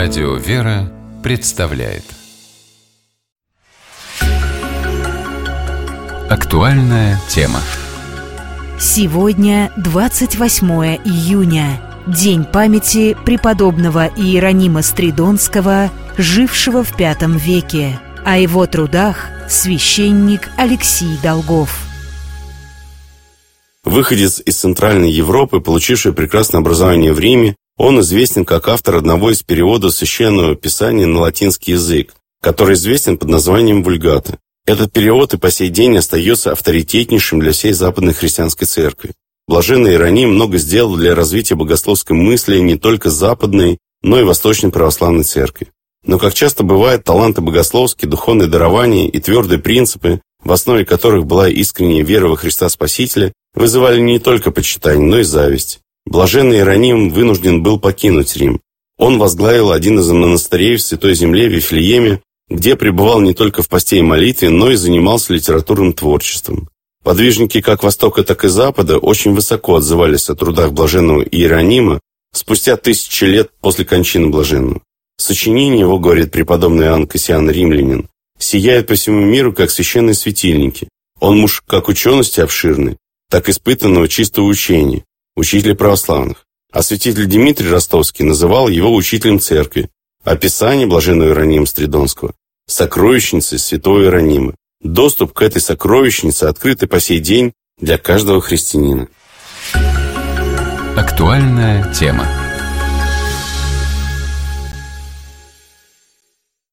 Радио «Вера» представляет актуальная тема. Сегодня 28 июня, день памяти преподобного Иеронима Стридонского, жившего в V веке. О его трудах священник Алексий Долгов. Выходец из Центральной Европы, получивший прекрасное образование в Риме, он известен как автор одного из переводов Священного Писания на латинский язык, который известен под названием «Вульгата». Этот перевод и по сей день остается авторитетнейшим для всей Западной Христианской Церкви. Блаженный Иероним много сделал для развития богословской мысли не только Западной, но и Восточной Православной Церкви. Но, как часто бывает, таланты богословские, духовные дарования и твердые принципы, в основе которых была искренняя вера во Христа Спасителя, вызывали не только почитание, но и зависть. Блаженный Иероним вынужден был покинуть Рим. Он возглавил один из монастырей в Святой Земле, Вифлееме, где пребывал не только в посте и молитве, но и занимался литературным творчеством. Подвижники как Востока, так и Запада очень высоко отзывались о трудах блаженного Иеронима спустя 1000 лет после кончины блаженного. Сочинение его, говорит преподобный Иоанн Кассиан Римлянин, сияет по всему миру, как священные светильники. Он муж как учености обширной, так испытанного чистого учения, учителя православных. А святитель Дмитрий Ростовский называл его учителем церкви, а Писание блаженного Иеронима Стридонского – сокровищницей святого Иеронима. Доступ к этой сокровищнице открыт и по сей день для каждого христианина. Актуальная тема.